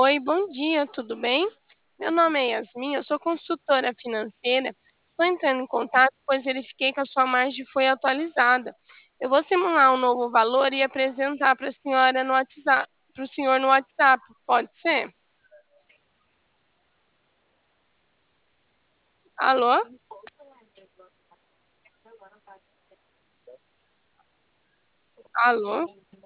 Oi, bom dia, tudo bem? Meu nome é Yasmin, eu sou consultora financeira. Estou entrando em contato, pois verifiquei que a sua margem foi atualizada. Eu vou simular um novo valor e apresentar para a senhora no WhatsApp, para o senhor no WhatsApp, pode ser? Alô? Alô?